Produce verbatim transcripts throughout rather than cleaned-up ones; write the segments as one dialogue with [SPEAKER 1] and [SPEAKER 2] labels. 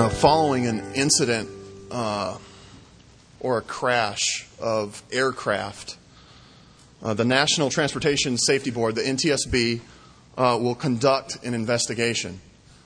[SPEAKER 1] uh, following an incident uh, or a crash of aircraft, uh, the National Transportation Safety Board, the N T S B, uh, will conduct an investigation.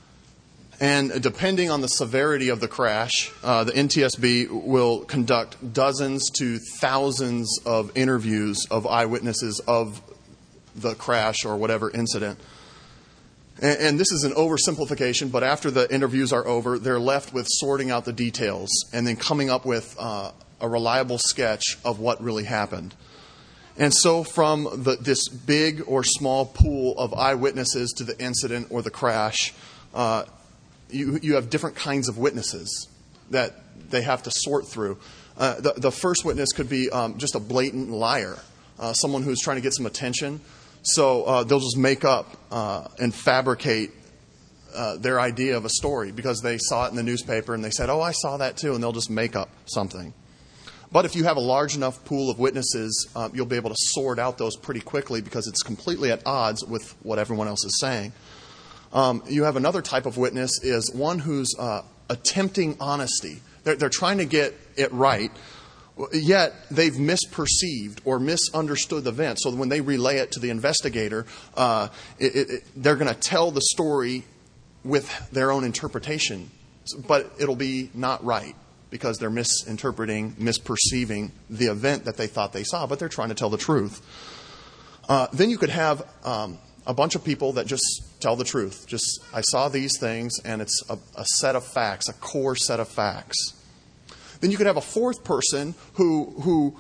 [SPEAKER 1] And depending on the severity of the crash, uh, the N T S B will conduct dozens to thousands of interviews of eyewitnesses of the crash or whatever incident. And, and this is an oversimplification, but after the interviews are over, they're left with sorting out the details and then coming up with uh, a reliable sketch of what really happened. And so from the, this big or small pool of eyewitnesses to the incident or the crash, uh, You, you have different kinds of witnesses that they have to sort through. Uh, the, the first witness could be um, just a blatant liar, uh, someone who's trying to get some attention. So uh, they'll just make up uh, and fabricate uh, their idea of a story because they saw it in the newspaper and they said, oh, I saw that too, and they'll just make up something. But if you have a large enough pool of witnesses, uh, you'll be able to sort out those pretty quickly because it's completely at odds with what everyone else is saying. Um, you have another type of witness is one who's uh, attempting honesty. They're, they're trying to get it right, yet they've misperceived or misunderstood the event. So when they relay it to the investigator, uh, it, it, they're going to tell the story with their own interpretation, but it'll be not right because they're misinterpreting, misperceiving the event that they thought they saw, but they're trying to tell the truth. Uh, then you could have um, a bunch of people that just tell the truth. Just, I saw these things, and it's a, a set of facts, a core set of facts. Then you could have a fourth person who who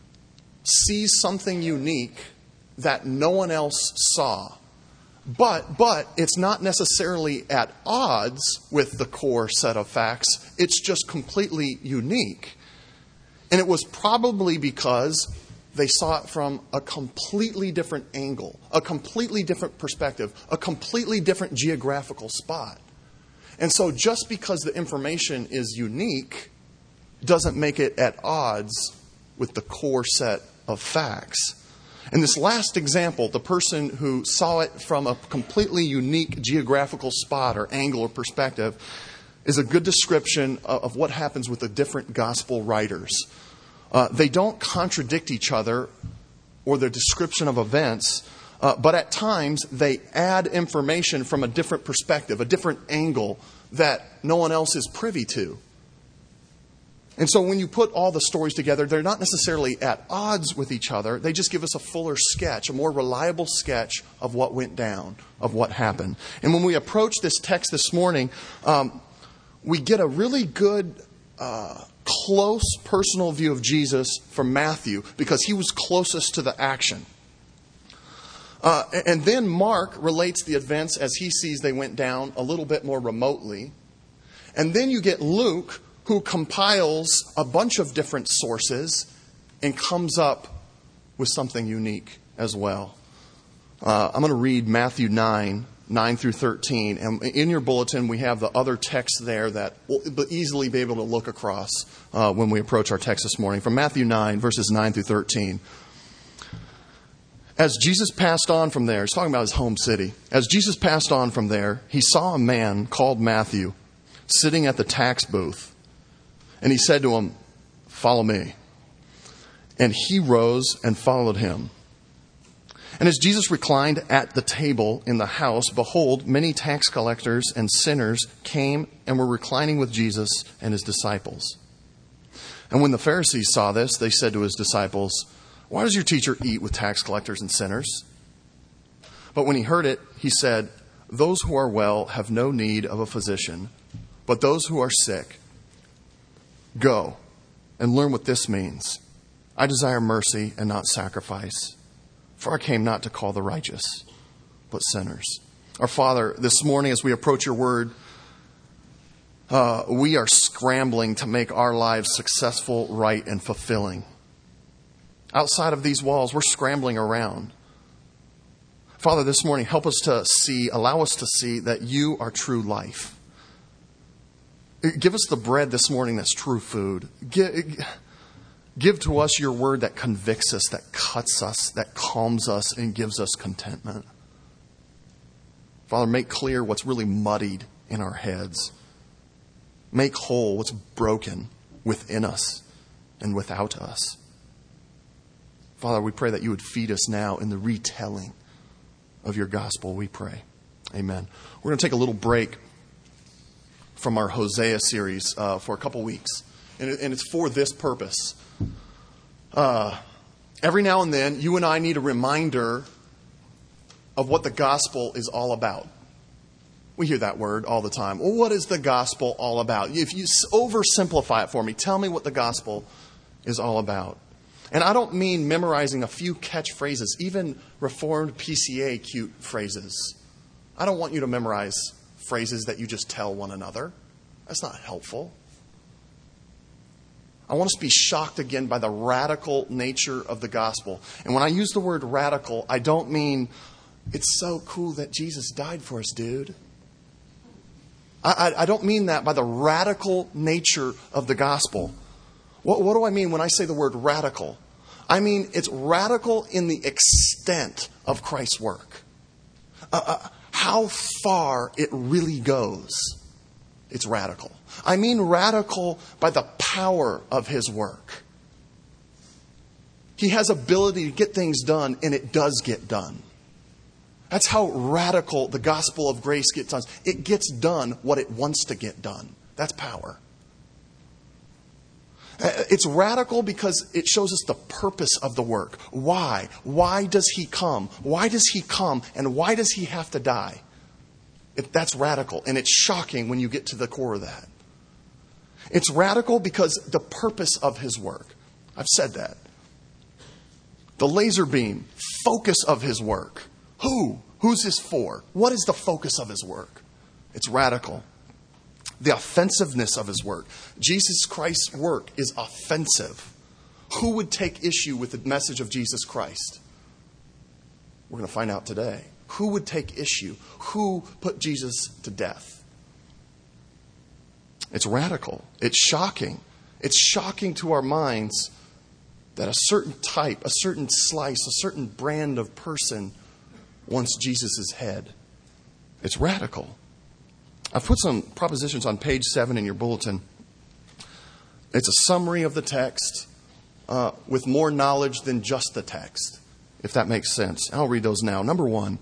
[SPEAKER 1] sees something unique that no one else saw. But, but it's not necessarily at odds with the core set of facts. It's just completely unique. And it was probably because they saw it from a completely different angle, a completely different perspective, a completely different geographical spot. And so just because the information is unique doesn't make it at odds with the core set of facts. In this last example, the person who saw it from a completely unique geographical spot or angle or perspective is a good description of what happens with the different gospel writers. Uh, they don't contradict each other or their description of events, uh, but at times they add information from a different perspective, a different angle that no one else is privy to. And so when you put all the stories together, they're not necessarily at odds with each other. They just give us a fuller sketch, a more reliable sketch of what went down, of what happened. And when we approach this text this morning, um, we get a really good Uh, close personal view of Jesus from Matthew because he was closest to the action. Uh, and then Mark relates the events as he sees they went down a little bit more remotely. And then you get Luke, who compiles a bunch of different sources and comes up with something unique as well. Uh, I'm going to read Matthew nine, nine through thirteen. And in your bulletin, we have the other text there that we'll easily be able to look across uh, when we approach our text this morning. From Matthew nine, verses nine through thirteen. As Jesus passed on from there, he's talking about his home city. As Jesus passed on from there, he saw a man called Matthew sitting at the tax booth. And he said to him, "Follow me." And he rose and followed him. And as Jesus reclined at the table in the house, behold, many tax collectors and sinners came and were reclining with Jesus and his disciples. And when the Pharisees saw this, they said to his disciples, "Why does your teacher eat with tax collectors and sinners?" But when he heard it, he said, "Those who are well have no need of a physician, but those who are sick. Go and learn what this means. I desire mercy and not sacrifice. For I came not to call the righteous, but sinners." Our Father, this morning as we approach your word, uh, we are scrambling to make our lives successful, right, and fulfilling. Outside of these walls, we're scrambling around. Father, this morning, help us to see, allow us to see that you are true life. Give us the bread this morning that's true food. Give, give to us your word that convicts us, that cuts us, that calms us, and gives us contentment. Father, make clear what's really muddied in our heads. Make whole what's broken within us and without us. Father, we pray that you would feed us now in the retelling of your gospel, we pray. Amen. We're going to take a little break from our Hosea series uh, for a couple weeks. And, it, and it's for this purpose. Uh, every now and then, you and I need a reminder of what the gospel is all about. We hear that word all the time. Well, what is the gospel all about? If you oversimplify it for me, tell me what the gospel is all about. And I don't mean memorizing a few catchphrases, even Reformed P C A cute phrases. I don't want you to memorize phrases that you just tell one another. That's not helpful. I want us to be shocked again by the radical nature of the gospel. And when I use the word radical, I don't mean it's so cool that Jesus died for us, dude. I, I, I don't mean that by the radical nature of the gospel. What, what do I mean when I say the word radical? I mean it's radical in the extent of Christ's work. Uh, uh, how far it really goes. It's radical. I mean radical by the power of his work. He has ability to get things done, and it does get done. That's how radical the gospel of grace gets done. It gets done what it wants to get done. That's power. It's radical because it shows us the purpose of the work. Why? Why does he come? Why does he come? And why does he have to die? It, that's radical. And it's shocking when you get to the core of that. It's radical because the purpose of his work. I've said that. The laser beam, focus of his work. Who? Who's this for? What is the focus of his work? It's radical. The offensiveness of his work. Jesus Christ's work is offensive. Who would take issue with the message of Jesus Christ? We're going to find out today. Who would take issue? Who put Jesus to death? It's radical. It's shocking. It's shocking to our minds that a certain type, a certain slice, a certain brand of person wants Jesus' head. It's radical. I've put some propositions on page seven in your bulletin. It's a summary of the text uh, with more knowledge than just the text, if that makes sense. I'll read those now. Number one,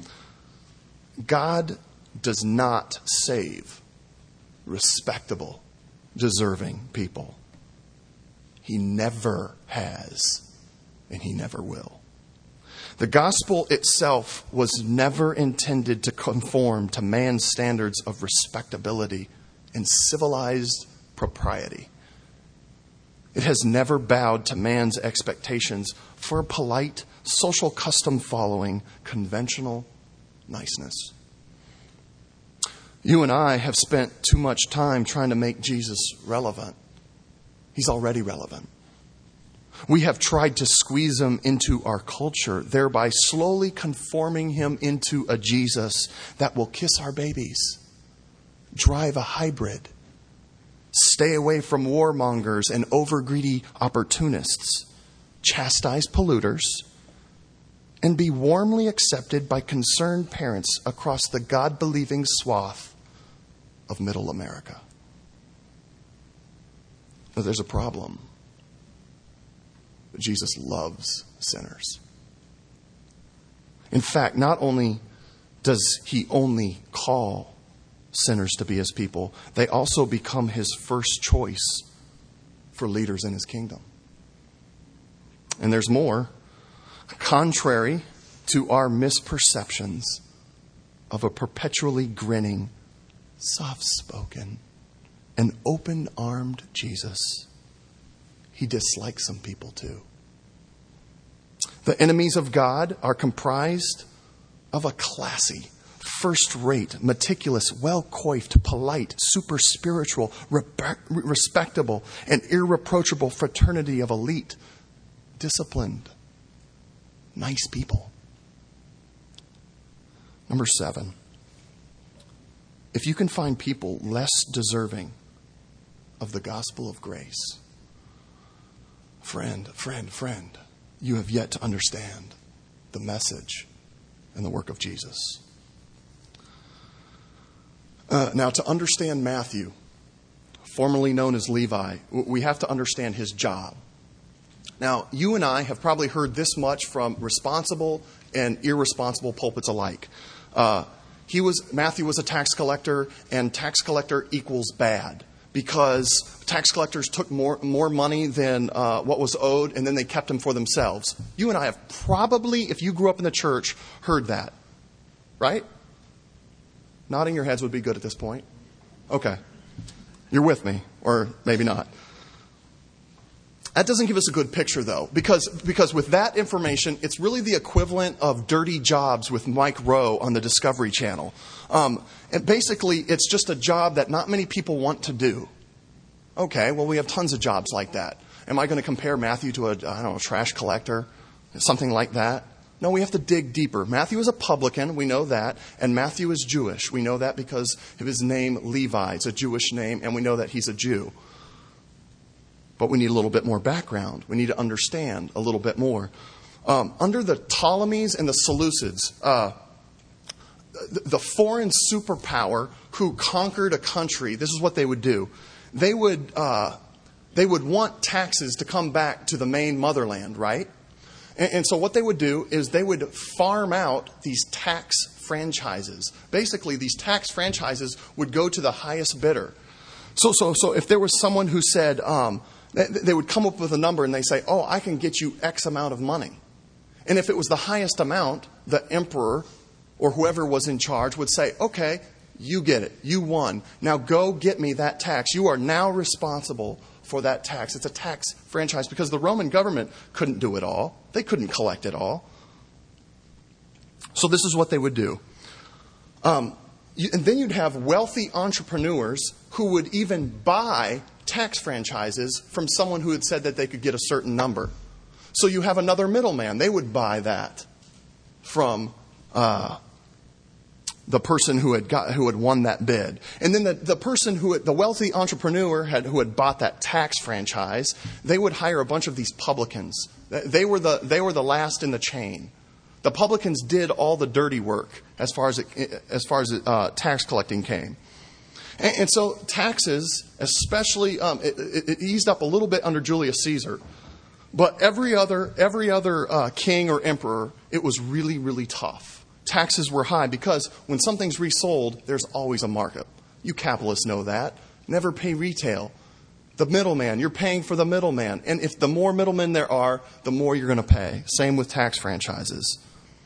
[SPEAKER 1] God does not save respectable, deserving people. He never has, and he never will. The gospel itself was never intended to conform to man's standards of respectability and civilized propriety. It has never bowed to man's expectations for a polite, social custom following, conventional niceness. You and I have spent too much time trying to make Jesus relevant. He's already relevant. We have tried to squeeze him into our culture, thereby slowly conforming him into a Jesus that will kiss our babies, drive a hybrid, stay away from warmongers and overgreedy opportunists, chastise polluters, and be warmly accepted by concerned parents across the God-believing swath of Middle America. Now, there's a problem. Jesus loves sinners. In fact, not only does he only call sinners to be his people, they also become his first choice for leaders in his kingdom. And there's more. Contrary to our misperceptions of a perpetually grinning, soft-spoken, and open-armed Jesus, he dislikes some people too. The enemies of God are comprised of a classy, first-rate, meticulous, well-coiffed, polite, super spiritual, respectable, and irreproachable fraternity of elite, disciplined, nice people. Number seven, if you can find people less deserving of the gospel of grace, friend, friend, friend, you have yet to understand the message and the work of Jesus. Uh, now, to understand Matthew, formerly known as Levi, we have to understand his job. Now, you and I have probably heard this much from responsible and irresponsible pulpits alike. Uh, he was Matthew was a tax collector, and tax collector equals bad, because tax collectors took more more money than uh, what was owed, and then they kept them for themselves. You and I have probably, if you grew up in the church, heard that, right? Nodding your heads would be good at this point. Okay. You're with me, or maybe not. That doesn't give us a good picture, though, because because with that information, it's really the equivalent of Dirty Jobs with Mike Rowe on the Discovery Channel. Um, and basically, it's just a job that not many people want to do. Okay, well, we have tons of jobs like that. Am I going to compare Matthew to a, I don't know, a trash collector? Something like that? No, we have to dig deeper. Matthew is a publican, we know that, and Matthew is Jewish. We know that because of his name, Levi. It's a Jewish name, and we know that he's a Jew. But we need a little bit more background. We need to understand a little bit more. Um, under the Ptolemies and the Seleucids, uh, the, the foreign superpower who conquered a country, this is what they would do. They would uh, they would want taxes to come back to the main motherland, right? And, and so what they would do is they would farm out these tax franchises. Basically, these tax franchises would go to the highest bidder. So so so if there was someone who said, um, they would come up with a number and they say, oh, I can get you X amount of money. And if it was the highest amount, the emperor or whoever was in charge would say, okay, you get it. You won. Now go get me that tax. You are now responsible for that tax. It's a tax franchise because the Roman government couldn't do it all. They couldn't collect it all. So this is what they would do. Um, you, and then you'd have wealthy entrepreneurs who would even buy tax franchises from someone who had said that they could get a certain number. So you have another middleman. They would buy that from uh, the person who had got who had won that bid. And then the, the person who had, the wealthy entrepreneur had who had bought that tax franchise, they would hire a bunch of these publicans. They were the they were the last in the chain. The publicans did all the dirty work as far as it, as far as uh, tax collecting came. And, and so taxes, especially, um, it, it, it eased up a little bit under Julius Caesar. But every other every other uh, king or emperor, it was really, really tough. Taxes were high because when something's resold, there's always a markup. You capitalists know that. Never pay retail. The middleman, you're paying for the middleman. And if the more middlemen there are, the more you're going to pay. Same with tax franchises.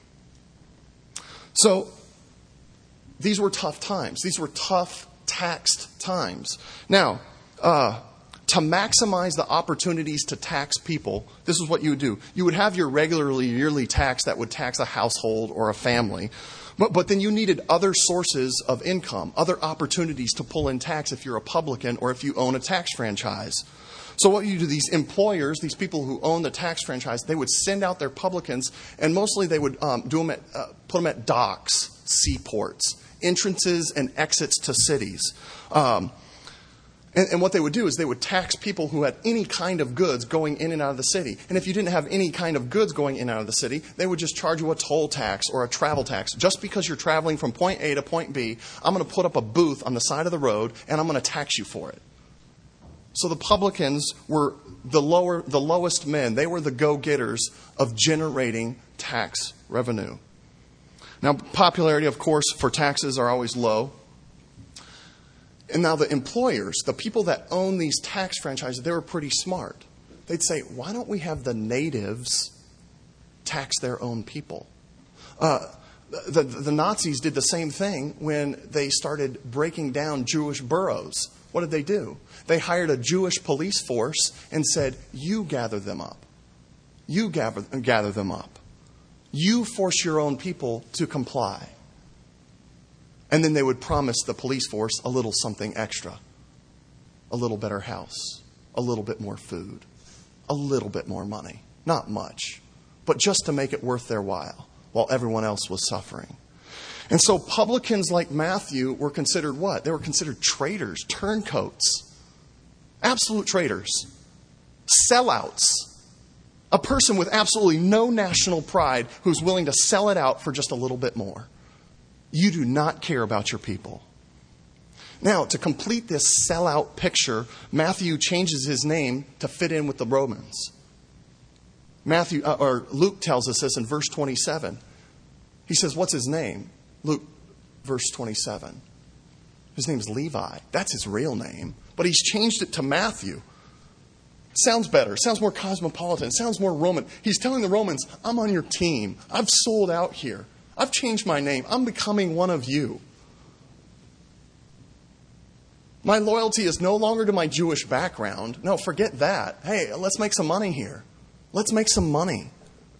[SPEAKER 1] So these were tough times. These were tough taxed times. Now, uh, to maximize the opportunities to tax people, this is what you would do. You would have your regularly yearly tax that would tax a household or a family. But, but then you needed other sources of income, other opportunities to pull in tax if you're a publican or if you own a tax franchise. So what you do, these employers, these people who own the tax franchise, they would send out their publicans, and mostly they would um, do them at, uh, put them at docks, seaports, entrances and exits to cities. Um, and, and what they would do is they would tax people who had any kind of goods going in and out of the city. And if you didn't have any kind of goods going in and out of the city, they would just charge you a toll tax or a travel tax. Just because you're traveling from point A to point B, I'm going to put up a booth on the side of the road and I'm going to tax you for it. So the publicans were the lower, the lowest men. They were the go-getters of generating tax revenue. Now, popularity, of course, for taxes are always low. And now the employers, the people that own these tax franchises, they were pretty smart. They'd say, why don't we have the natives tax their own people? Uh, the, the Nazis did the same thing when they started breaking down Jewish boroughs. What did they do? They hired a Jewish police force and said, you gather them up. You gather, gather them up. You force your own people to comply. And then they would promise the police force a little something extra. A little better house. A little bit more food. A little bit more money. Not much. But just to make it worth their while, while everyone else was suffering. And so publicans like Matthew were considered what? They were considered traitors, turncoats. Absolute traitors. Sellouts. A person with absolutely no national pride who's willing to sell it out for just a little bit more. You do not care about your people. Now, to complete this sellout picture, Matthew changes his name to fit in with the Romans. Matthew uh, or Luke tells us this in verse twenty-seven. He says, what's his name? Luke, verse twenty-seven. His name's Levi. That's his real name. But he's changed it to Matthew. Sounds better. Sounds more cosmopolitan. Sounds more Roman. He's telling the Romans, I'm on your team. I've sold out here. I've changed my name. I'm becoming one of you. My loyalty is no longer to my Jewish background. No, forget that. Hey, let's make some money here. Let's make some money.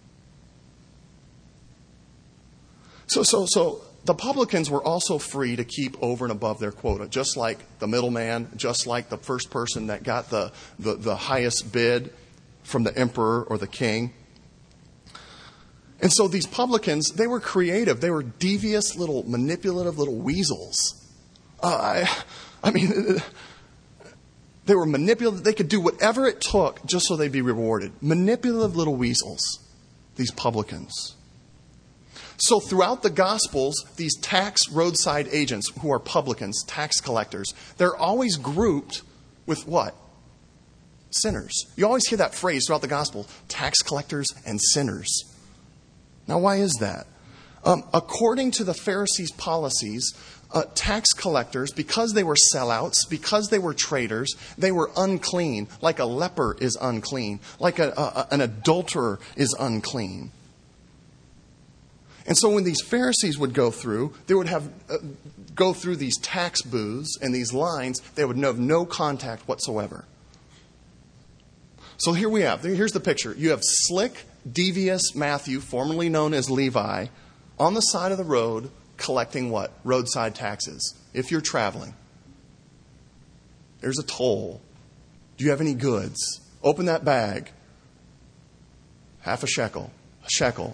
[SPEAKER 1] So, so, so the publicans were also free to keep over and above their quota, just like the middleman, just like the first person that got the, the, the highest bid from the emperor or the king. And so these publicans, they were creative. They were devious little manipulative little weasels. Uh, I, I mean, they were manipulative. They could do whatever it took just so they'd be rewarded. Manipulative little weasels, these publicans. So throughout the Gospels, these tax roadside agents who are publicans, tax collectors, they're always grouped with what? Sinners. You always hear that phrase throughout the Gospel, tax collectors and sinners. Now, why is that? Um, according to the Pharisees' policies, uh, tax collectors, because they were sellouts, because they were traitors, they were unclean, like a leper is unclean, like a, a, an adulterer is unclean. And so when these Pharisees would go through, they would have uh, go through these tax booths and these lines. They would have no contact whatsoever. So here we have, here's the picture. You have slick, devious Matthew, formerly known as Levi, on the side of the road collecting what? Roadside taxes. If you're traveling. There's a toll. Do you have any goods? Open that bag. Half a shekel. A shekel.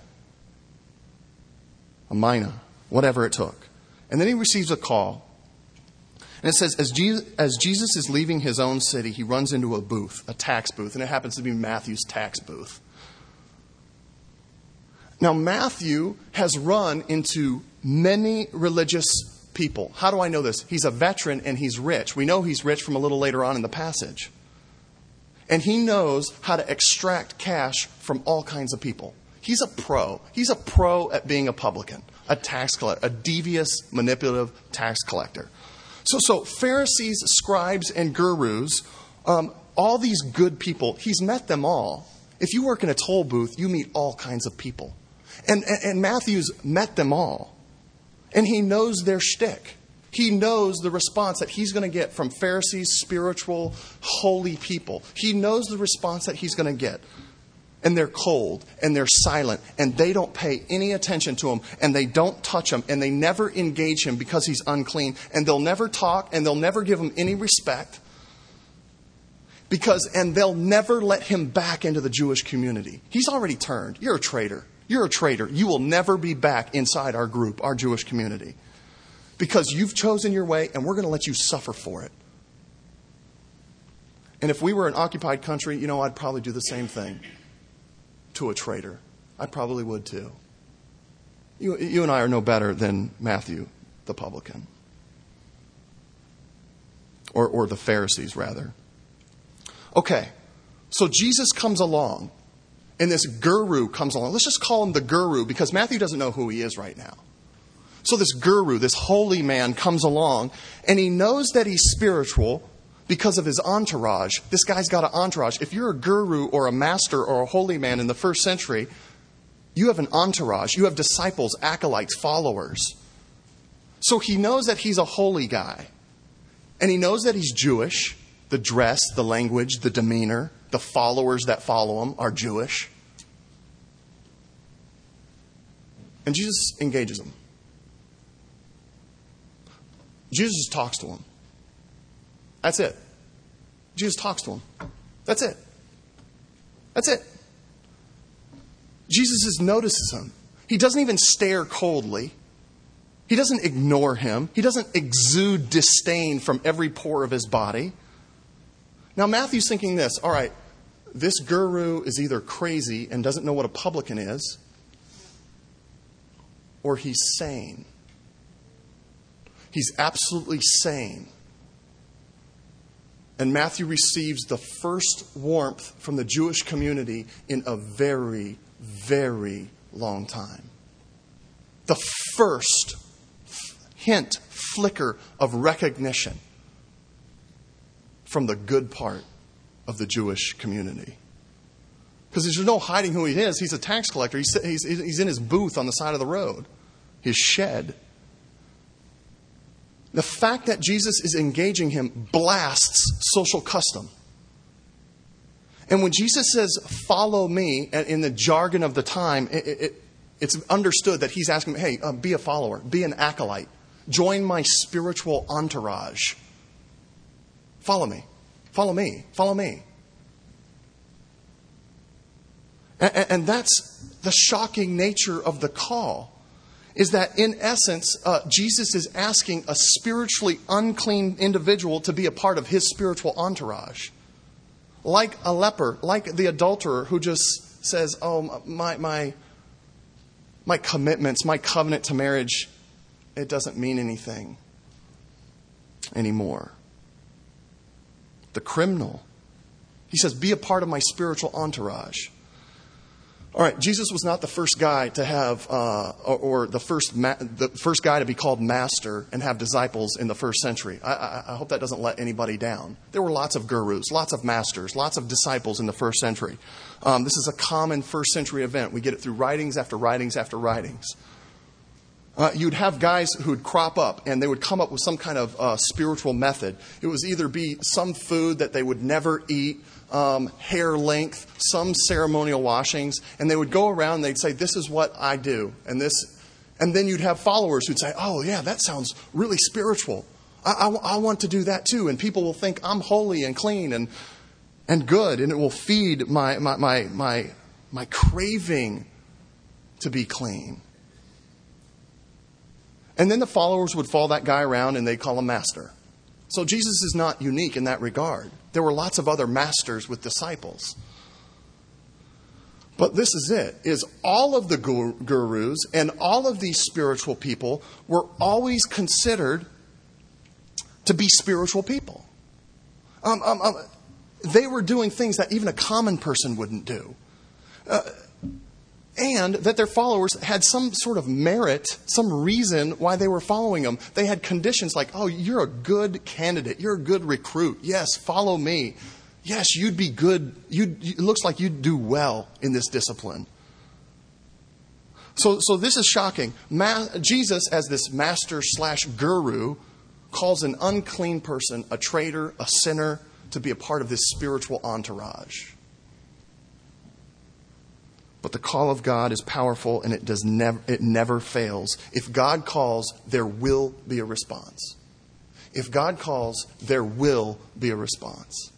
[SPEAKER 1] A mina, whatever it took. And then he receives a call. And it says, as Jesus, as Jesus is leaving his own city, he runs into a booth, a tax booth. And it happens to be Matthew's tax booth. Now, Matthew has run into many religious people. How do I know this? He's a veteran and he's rich. We know he's rich from a little later on in the passage. And he knows how to extract cash from all kinds of people. He's a pro. He's a pro at being a publican, a tax collector, a devious, manipulative tax collector. So, so Pharisees, scribes, and gurus, um, all these good people, he's met them all. If you work in a toll booth, you meet all kinds of people. And, and, and Matthew's met them all. And he knows their shtick. He knows the response that he's going to get from Pharisees, spiritual, holy people. He knows the response that he's going to get. And they're cold, and they're silent, and they don't pay any attention to him, and they don't touch him, and they never engage him because he's unclean, and they'll never talk, and they'll never give him any respect, because, and they'll never let him back into the Jewish community. He's already turned. You're a traitor. You're a traitor. You will never be back inside our group, our Jewish community, because you've chosen your way, and we're going to let you suffer for it. And if we were an occupied country, you know, I'd probably do the same thing. To a traitor. I probably would too. You, you and I are no better than Matthew, the publican. Or, or the Pharisees, rather. Okay, so Jesus comes along, and this guru comes along. Let's just call him the guru, because Matthew doesn't know who he is right now. So this guru, this holy man, comes along, and he knows that he's spiritual, because of his entourage. This guy's got an entourage. If you're a guru or a master or a holy man in the first century, you have an entourage. You have disciples, acolytes, followers. So he knows that he's a holy guy. And he knows that he's Jewish. The dress, the language, the demeanor, the followers that follow him are Jewish. And Jesus engages him. Jesus talks to him. That's it. Jesus talks to him. That's it. That's it. Jesus just notices him. He doesn't even stare coldly. He doesn't ignore him. He doesn't exude disdain from every pore of his body. Now, Matthew's thinking this. All right, this guru is either crazy and doesn't know what a publican is, or he's sane. He's absolutely sane. And Matthew receives the first warmth from the Jewish community in a very, very long time. The first hint, flicker of recognition from the good part of the Jewish community. Because there's no hiding who he is. He's a tax collector. He's, he's, he's in his booth on the side of the road, his shed. The fact that Jesus is engaging him blasts social custom. And when Jesus says, follow me, in the jargon of the time, it, it, it's understood that he's asking, hey, uh, be a follower, be an acolyte. Join my spiritual entourage. Follow me. Follow me. Follow me. And, and that's the shocking nature of the call. Is that in essence, uh, Jesus is asking a spiritually unclean individual to be a part of his spiritual entourage. Like a leper, like the adulterer who just says, oh, my, my, my commitments, my covenant to marriage, it doesn't mean anything anymore. The criminal, he says, be a part of my spiritual entourage. All right, Jesus was not the first guy to have, uh, or, or the first ma- the first guy to be called master and have disciples in the first century. I, I, I hope that doesn't let anybody down. There were lots of gurus, lots of masters, lots of disciples in the first century. Um, this is a common first century event. We get it through writings after writings after writings. Uh, you'd have guys who'd crop up and they would come up with some kind of uh, spiritual method. It was either be some food that they would never eat, um, hair length, some ceremonial washings, and they would go around and they'd say, this is what I do. And this, and then you'd have followers who'd say, oh yeah, that sounds really spiritual. I, I, I want to do that too. And people will think I'm holy and clean and and good, and it will feed my my my my, my craving to be clean. And then the followers would follow that guy around and they'd call him master. So Jesus is not unique in that regard. There were lots of other masters with disciples. But this is it, is all of the gurus and all of these spiritual people were always considered to be spiritual people. Um, um, um, they were doing things that even a common person wouldn't do. Uh, And that their followers had some sort of merit, some reason why they were following them. They had conditions like, oh, you're a good candidate. You're a good recruit. Yes, follow me. Yes, you'd be good. You'd, it looks like you'd do well in this discipline. So, so this is shocking. Ma- Jesus, as this master slash guru, calls an unclean person, a traitor, a sinner, to be a part of this spiritual entourage. But the call of God is powerful, and it does never it never fails. If God calls, there will be a response. If God calls, there will be a response.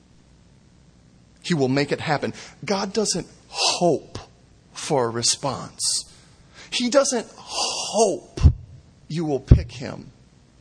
[SPEAKER 1] He will make it happen. God doesn't hope for a response. He doesn't hope you will pick him.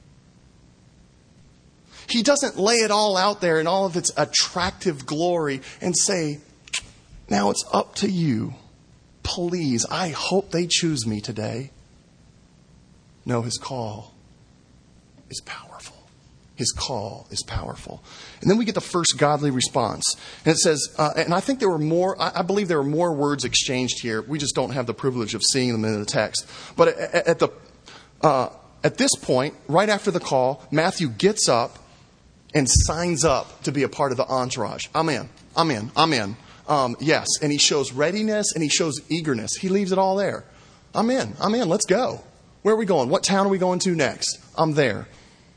[SPEAKER 1] He doesn't lay it all out there in all of its attractive glory and say, now it's up to you. Please, I hope they choose me today. No, his call is powerful. His call is powerful. And then we get the first godly response. And it says, uh, and I think there were more, I, I believe there were more words exchanged here. We just don't have the privilege of seeing them in the text. But at, at the uh, at this point, right after the call, Matthew gets up and signs up to be a part of the entourage. I'm in. I'm in. I'm in. Um, yes, and he shows readiness and he shows eagerness. He leaves it all there. I'm in. I'm in. Let's go. Where are we going? What town are we going to next? I'm there.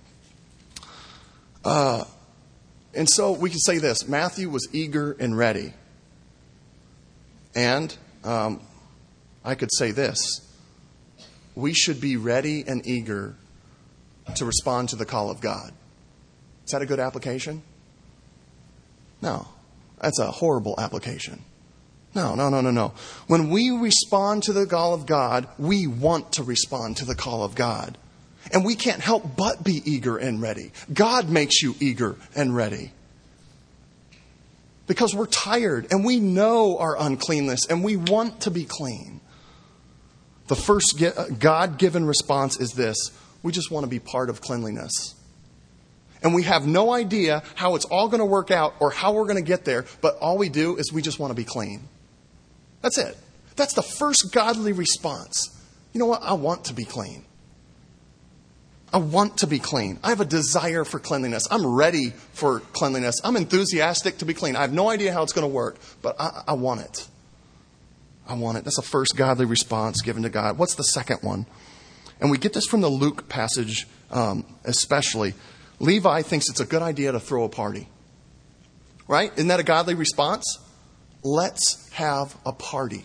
[SPEAKER 1] Uh, and so we can say this. Matthew was eager and ready. And um, I could say this. We should be ready and eager to respond to the call of God. Is that a good application? No. That's a horrible application. No, no, no, no, no. When we respond to the call of God, we want to respond to the call of God. And we can't help but be eager and ready. God makes you eager and ready. Because we're tired and we know our uncleanness and we want to be clean. The first God-given response is this. We just want to be part of cleanliness. And we have no idea how it's all going to work out or how we're going to get there, but all we do is we just want to be clean. That's it. That's the first godly response. You know what? I want to be clean. I want to be clean. I have a desire for cleanliness. I'm ready for cleanliness. I'm enthusiastic to be clean. I have no idea how it's going to work, but I, I want it. I want it. That's the first godly response given to God. What's the second one? And we get this from the Luke passage um, especially. Levi thinks it's a good idea to throw a party. Right? Isn't that a godly response? Let's have a party.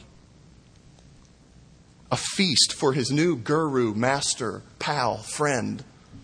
[SPEAKER 1] A feast for his new guru, master, pal, friend.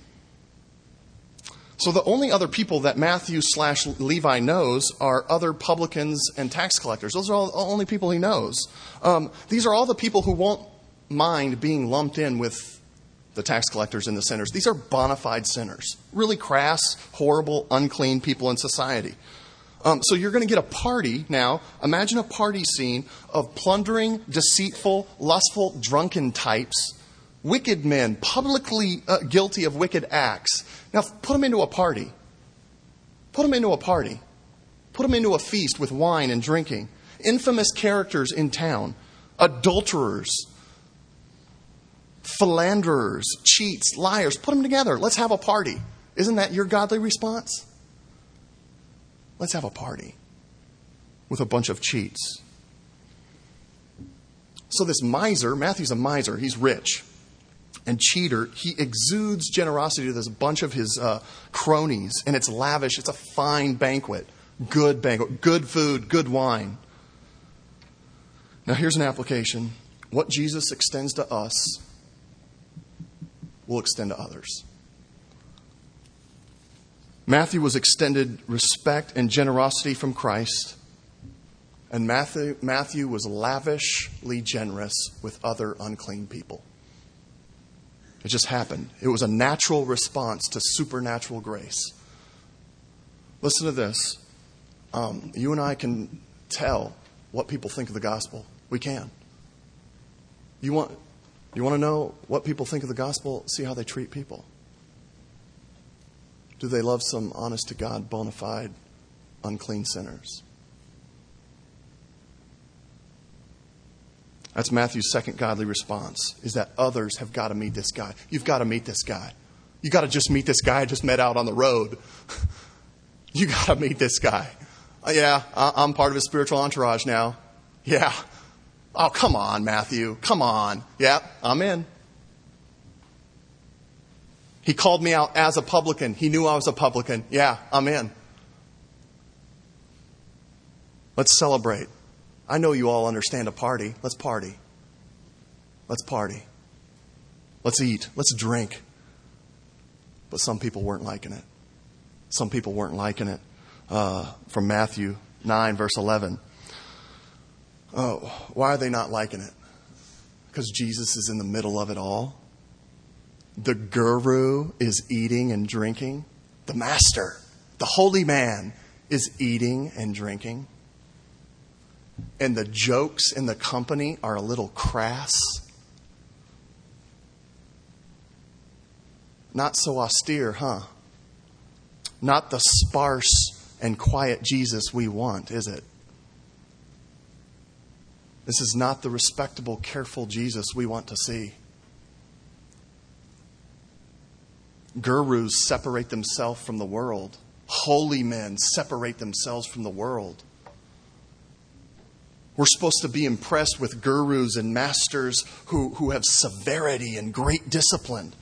[SPEAKER 1] So the only other people that Matthew slash Levi knows are other publicans and tax collectors. Those are all the only people he knows. Um, these are all the people who won't mind being lumped in with the tax collectors and the sinners. These are bona fide sinners. Really crass, horrible, unclean people in society. Um, so you're going to get a party now. Imagine a party scene of plundering, deceitful, lustful, drunken types. Wicked men, publicly uh, guilty of wicked acts. Now, put them into a party. Put them into a party. Put them into a feast with wine and drinking. Infamous characters in town. Adulterers. Philanderers. Cheats. Liars. Put them together. Let's have a party. Isn't that your godly response? Let's have a party with a bunch of cheats. So this miser, Matthew's a miser. He's rich. And cheater, he exudes generosity to this bunch of his uh, cronies. And it's lavish. It's a fine banquet. Good banquet. Good food. Good wine. Now here's an application. What Jesus extends to us will extend to others. Matthew was extended respect and generosity from Christ. And Matthew, Matthew was lavishly generous with other unclean people. It just happened. It was a natural response to supernatural grace. Listen to this. Um, you and I can tell what people think of the gospel. We can. You want, you want to know what people think of the gospel? See how they treat people. Do they love some honest-to-God, bona fide, unclean sinners? That's Matthew's second godly response, is that others have got to meet this guy. You've got to meet this guy. You've got to just meet this guy I just met out on the road. You got to meet this guy. Uh, yeah, I'm part of his spiritual entourage now. Yeah. Oh, come on, Matthew. Come on. Yeah, I'm in. He called me out as a publican. He knew I was a publican. Yeah, I'm in. Let's celebrate. I know you all understand a party. Let's party. Let's party. Let's eat. Let's drink. But some people weren't liking it. Some people weren't liking it. Uh, from Matthew nine, verse eleven. Oh, why are they not liking it? Because Jesus is in the middle of it all. The guru is eating and drinking. The master, the holy man, is eating and drinking. And the jokes in the company are a little crass. Not so austere, huh? Not the sparse and quiet Jesus we want, is it? This is not the respectable, careful Jesus we want to see. Gurus separate themselves from the world. Holy men separate themselves from the world. We're supposed to be impressed with gurus and masters who, who have severity and great discipline.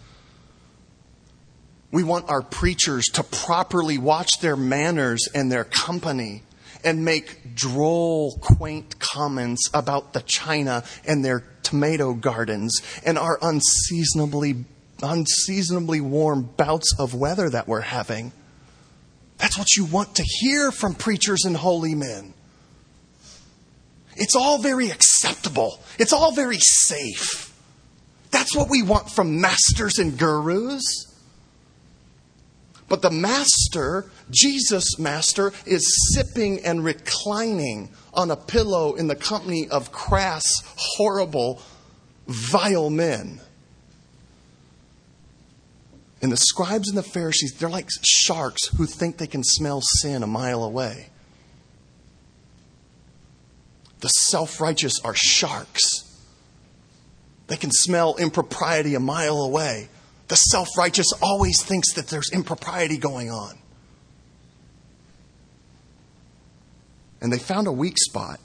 [SPEAKER 1] We want our preachers to properly watch their manners and their company and make droll, quaint comments about the China and their tomato gardens and our unseasonably, unseasonably warm bouts of weather that we're having. That's what you want to hear from preachers and holy men. It's all very acceptable. It's all very safe. That's what we want from masters and gurus. But the master, Jesus master, is sipping and reclining on a pillow in the company of crass, horrible, vile men. And the scribes and the Pharisees, they're like sharks who think they can smell sin a mile away. The self-righteous are sharks. They can smell impropriety a mile away. The self-righteous always thinks that there's impropriety going on. And they found a weak spot.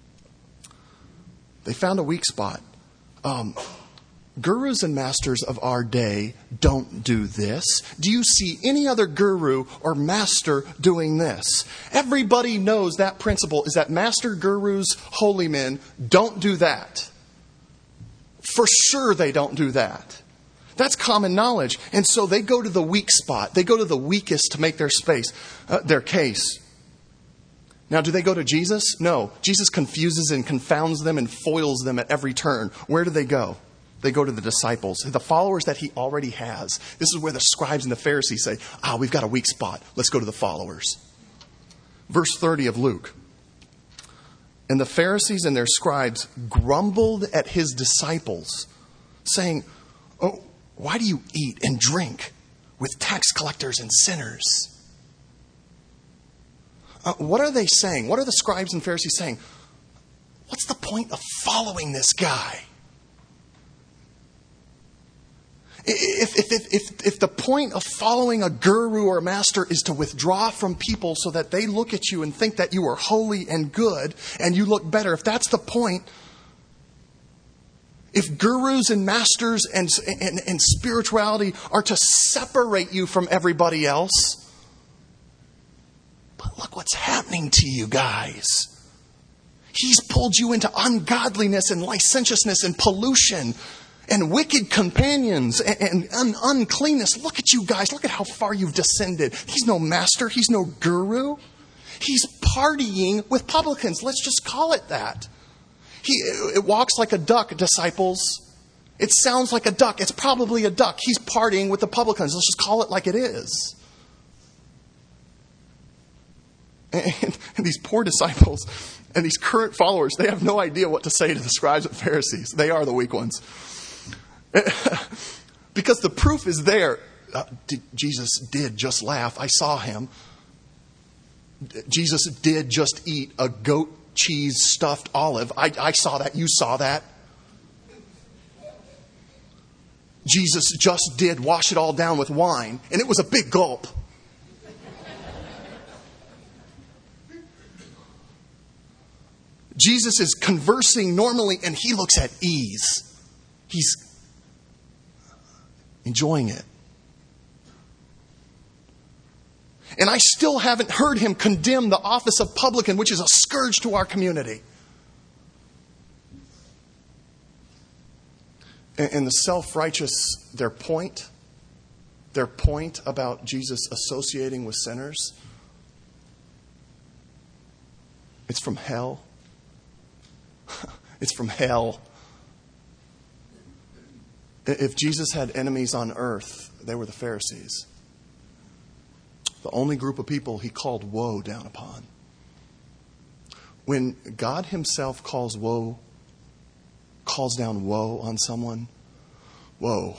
[SPEAKER 1] They found a weak spot. Um, gurus and masters of our day don't do this. Do you see any other guru or master doing this? Everybody knows that principle is that master gurus, holy men, don't do that. For sure they don't do that. That's common knowledge. And so they go to the weak spot. They go to the weakest to make their space, uh, their case. Now, do they go to Jesus? No. Jesus confuses and confounds them and foils them at every turn. Where do they go? They go to the disciples, the followers that he already has. This is where the scribes and the Pharisees say, ah, we've got a weak spot. Let's go to the followers. Verse thirty of Luke. And the Pharisees and their scribes grumbled at his disciples, saying, oh, why do you eat and drink with tax collectors and sinners? Uh, what are they saying? What are the scribes and Pharisees saying? What's the point of following this guy? If, if, if, if, if the point of following a guru or a master is to withdraw from people so that they look at you and think that you are holy and good and you look better, if that's the point, if gurus and masters and, and, and spirituality are to separate you from everybody else, but look what's happening to you guys. He's pulled you into ungodliness and licentiousness and pollution and wicked companions and, and un- uncleanness. Look at you guys. Look at how far you've descended. He's no master. He's no guru. He's partying with publicans. Let's just call it that. He it walks like a duck, disciples. It sounds like a duck. It's probably a duck. He's partying with the publicans. Let's just call it like it is. And, and these poor disciples and these current followers, they have no idea what to say to the scribes and Pharisees. They are the weak ones. Because the proof is there. Uh, did, Jesus did just laugh. I saw him. Jesus did just eat a goat cheese stuffed olive. I, I saw that. You saw that. Jesus just did wash it all down with wine. And it was a big gulp. Jesus is conversing normally and he looks at ease. He's enjoying it. And I still haven't heard him condemn the office of publican, which is a scourge to our community. And the self-righteous, their point, their point about Jesus associating with sinners, it's from hell. It's from hell. If Jesus had enemies on earth, they were the Pharisees. The only group of people he called woe down upon. When God himself calls woe, calls down woe on someone, woe.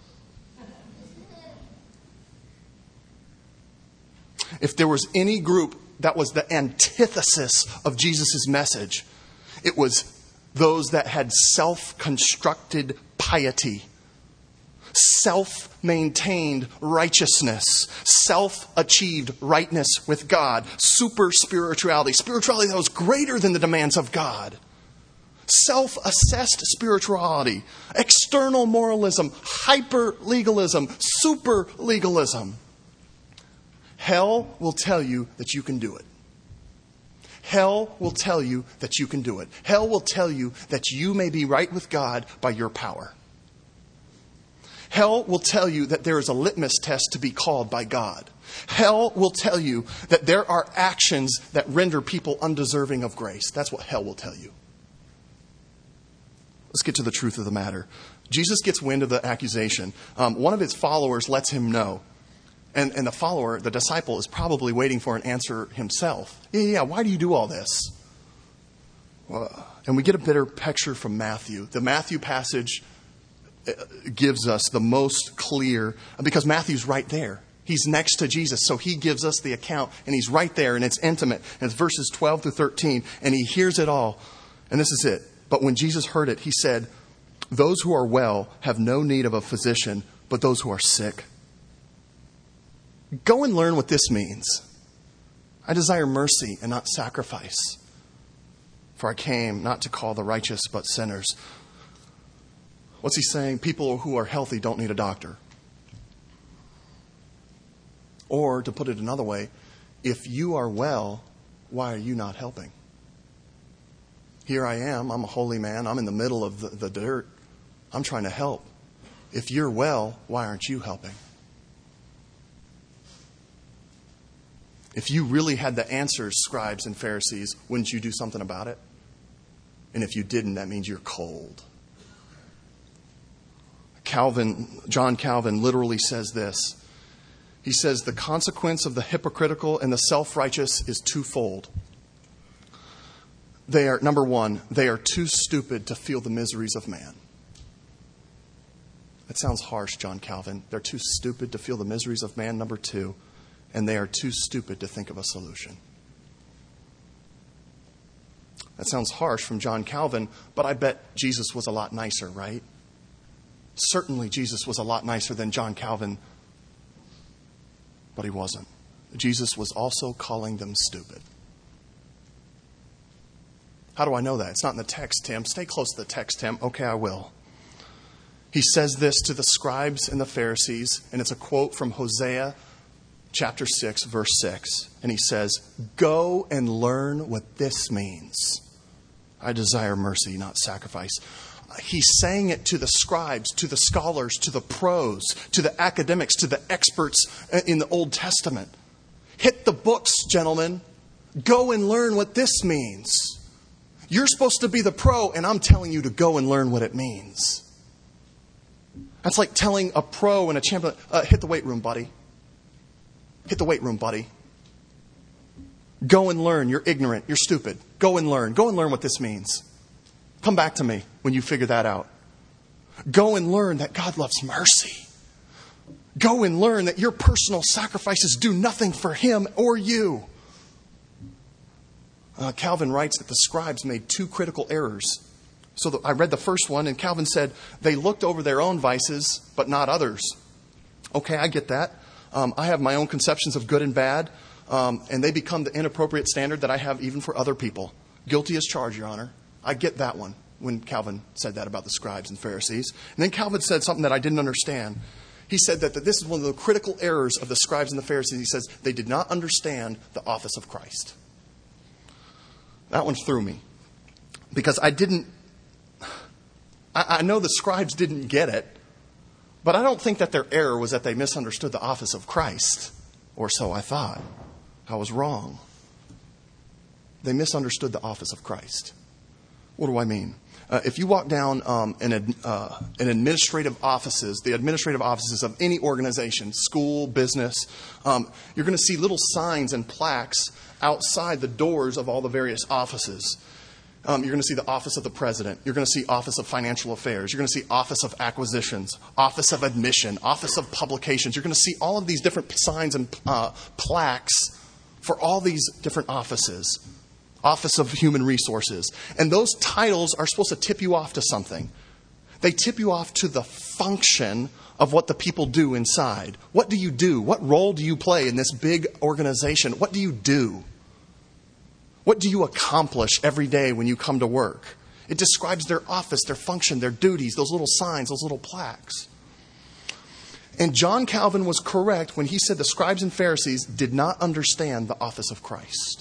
[SPEAKER 1] If there was any group that was the antithesis of Jesus' message, it was those that had self-constructed piety, self-maintained righteousness, self-achieved rightness with God, super spirituality, spirituality that was greater than the demands of God, self-assessed spirituality, external moralism, hyper-legalism, super-legalism. Hell will tell you that you can do it. Hell will tell you that you can do it. Hell will tell you that you may be right with God by your power. Hell will tell you that there is a litmus test to be called by God. Hell will tell you that there are actions that render people undeserving of grace. That's what hell will tell you. Let's get to the truth of the matter. Jesus gets wind of the accusation. Um, one of his followers lets him know. And, and the follower, the disciple, is probably waiting for an answer himself. Yeah, yeah, why do you do all this? Well, and we get a better picture from Matthew. The Matthew passage gives us the most clear, because Matthew's right there. He's next to Jesus, so he gives us the account, and he's right there, and it's intimate. And it's verses twelve through thirteen, and he hears it all. And this is it. But when Jesus heard it, he said, "Those who are well have no need of a physician, but those who are sick. Go and learn what this means. I desire mercy and not sacrifice. For I came not to call the righteous, but sinners." What's he saying? People who are healthy don't need a doctor. Or, to put it another way, if you are well, why are you not helping? Here I am. I'm a holy man. I'm in the middle of the, the dirt. I'm trying to help. If you're well, why aren't you helping? If you really had the answers, scribes and Pharisees, wouldn't you do something about it? And if you didn't, that means you're cold. Calvin, John Calvin literally says this. He says, the consequence of the hypocritical and the self-righteous is twofold. They are, number one, they are too stupid to feel the miseries of man. That sounds harsh, John Calvin. They're too stupid to feel the miseries of man. Number two, and they are too stupid to think of a solution. That sounds harsh from John Calvin, but I bet Jesus was a lot nicer, right? Certainly Jesus was a lot nicer than John Calvin, but he wasn't. Jesus was also calling them stupid. How do I know that? It's not in the text, Tim. Stay close to the text, Tim. Okay, I will. He says this to the scribes and the Pharisees, and it's a quote from Hosea chapter six, verse six. And he says, "Go and learn what this means. I desire mercy, not sacrifice." He's saying it to the scribes, to the scholars, to the pros, to the academics, to the experts in the Old Testament. Hit the books, gentlemen. Go and learn what this means. You're supposed to be the pro, and I'm telling you to go and learn what it means. That's like telling a pro and a champion, uh, hit the weight room, buddy. Hit the weight room, buddy. Go and learn. You're ignorant. You're stupid. Go and learn. Go and learn what this means. Come back to me when you figure that out. Go and learn that God loves mercy. Go and learn that your personal sacrifices do nothing for him or you. Uh, Calvin writes that the scribes made two critical errors. So the, I read the first one, and Calvin said they looked over their own vices, but not others. Okay, I get that. Um, I have my own conceptions of good and bad, um, and they become the inappropriate standard that I have even for other people. Guilty as charged, Your Honor. I get that one when Calvin said that about the scribes and Pharisees. And then Calvin said something that I didn't understand. He said that, that this is one of the critical errors of the scribes and the Pharisees. He says they did not understand the office of Christ. That one threw me. Because I didn't... I, I know the scribes didn't get it, but I don't think that their error was that they misunderstood the office of Christ. Or so I thought. I was wrong. They misunderstood the office of Christ. What do I mean? Uh, if you walk down um, an, uh, an administrative offices, the administrative offices of any organization, school, business, um, you're going to see little signs and plaques outside the doors of all the various offices. Um, you're going to see the Office of the President. You're going to see Office of Financial Affairs. You're going to see Office of Acquisitions, Office of Admission, Office of Publications. You're going to see all of these different signs and uh, plaques for all these different offices. Office of Human Resources. And those titles are supposed to tip you off to something. They tip you off to the function of what the people do inside. What do you do? What role do you play in this big organization? What do you do? What do you accomplish every day when you come to work? It describes their office, their function, their duties, those little signs, those little plaques. And John Calvin was correct when he said the scribes and Pharisees did not understand the office of Christ.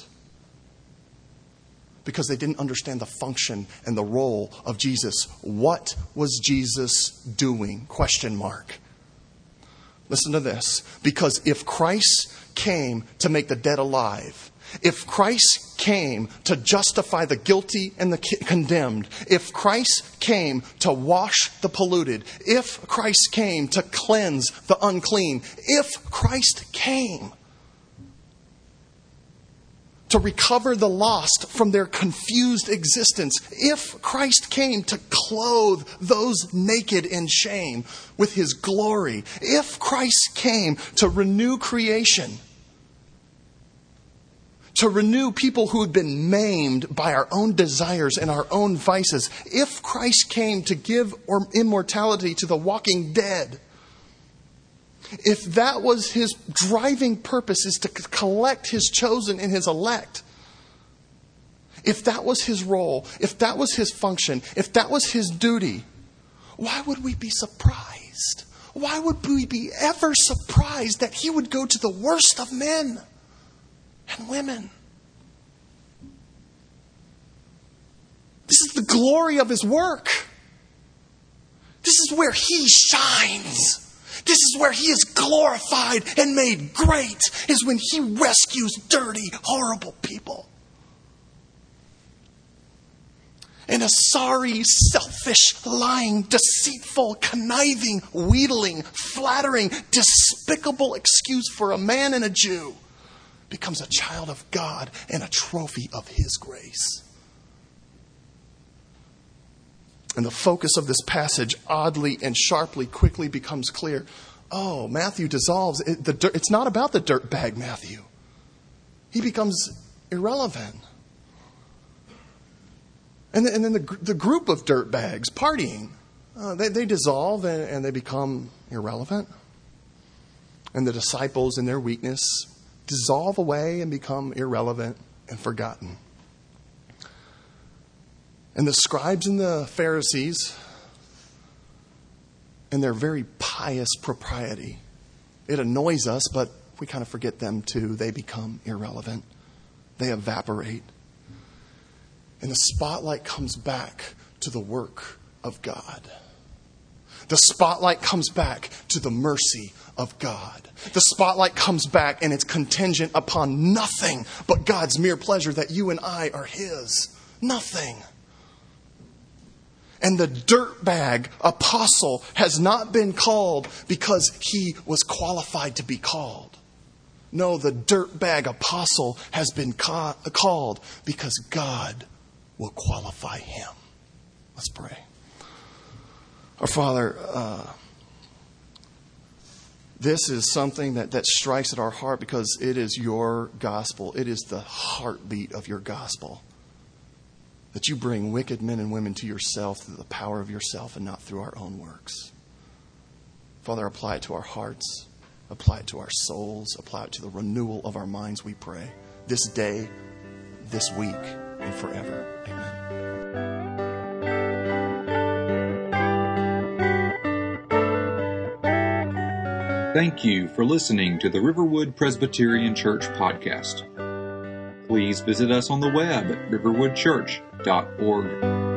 [SPEAKER 1] Because they didn't understand the function and the role of Jesus. What was Jesus doing? Question mark. Listen to this. Because if Christ came to make the dead alive, if Christ came to justify the guilty and the condemned, if Christ came to wash the polluted, if Christ came to cleanse the unclean, if Christ came, to recover the lost from their confused existence. If Christ came to clothe those naked in shame with his glory, if Christ came to renew creation, to renew people who had been maimed by our own desires and our own vices, if Christ came to give immortality to the walking dead, if that was his driving purpose, is to collect his chosen and his elect, if that was his role, if that was his function, if that was his duty, why would we be surprised? Why would we be ever surprised that he would go to the worst of men and women? This is the glory of his work. This is where he shines. This is where he is glorified and made great, is when he rescues dirty, horrible people. And a sorry, selfish, lying, deceitful, conniving, wheedling, flattering, despicable excuse for a man and a Jew becomes a child of God and a trophy of his grace. And the focus of this passage, oddly and sharply, quickly becomes clear. Oh, Matthew dissolves. It, the dirt, it's not about the dirtbag Matthew. He becomes irrelevant. And, and then the, the group of dirtbags partying, uh, they, they dissolve and, and they become irrelevant. And the disciples in their weakness dissolve away and become irrelevant and forgotten. And the scribes and the Pharisees, in their very pious propriety, it annoys us, but we kind of forget them too. They become irrelevant. They evaporate. And the spotlight comes back to the work of God. The spotlight comes back to the mercy of God. The spotlight comes back and it's contingent upon nothing but God's mere pleasure that you and I are his. Nothing. And the dirtbag apostle has not been called because he was qualified to be called. No, the dirtbag apostle has been ca- called because God will qualify him. Let's pray. Our Father, uh, this is something that, that strikes at our heart because it is your gospel. It is the heartbeat of your gospel. That you bring wicked men and women to yourself through the power of yourself and not through our own works. Father, apply it to our hearts. Apply it to our souls. Apply it to the renewal of our minds, we pray. This day, this week, and forever. Amen.
[SPEAKER 2] Thank you for listening to the Riverwood Presbyterian Church podcast. Please visit us on the web at riverwood church dot org.